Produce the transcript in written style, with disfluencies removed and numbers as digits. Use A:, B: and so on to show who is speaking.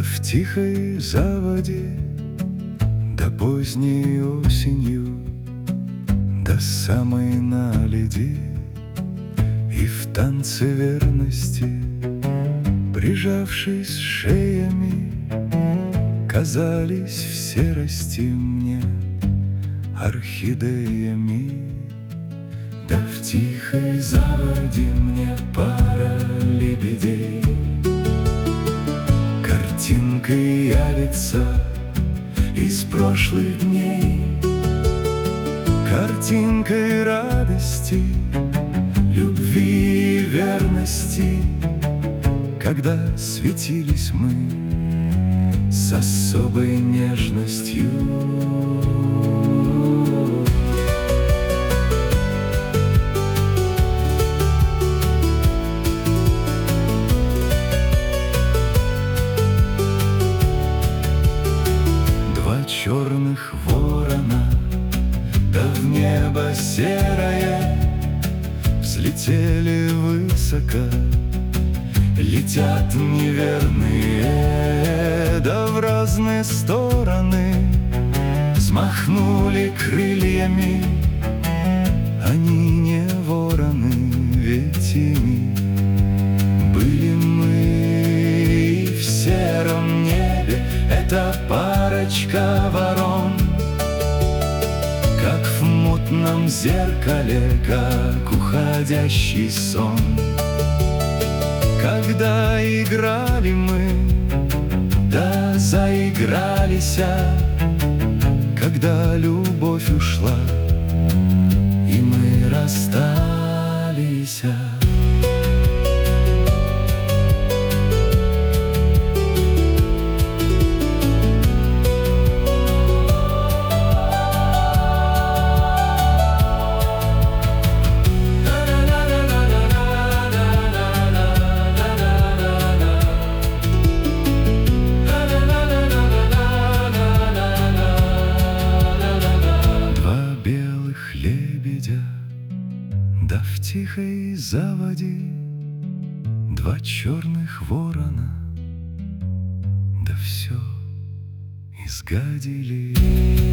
A: в тихой заводе, да поздней осенью, до самой наледи, и в танце верности, прижавшись шеями, казались в серости мне орхидеями. Да в тихой заводе мне пара лебедей картинкой явится из прошлых дней, картинкой радости, любви и верности, когда светились мы с особой нежностью. Два черных ворона, да в небо серое, взлетели высоко, летят неверные, да в разные стороны взмахнули крыльями. Они не вороны, ведь ими были мы, и в сером небе эта парочка ворон, как в мутном зеркале, как уходящий сон. Когда играли мы, да заигрались, когда любовь ушла, и мы расстались. Да в тихой заводе два черных ворона, да все изгадили.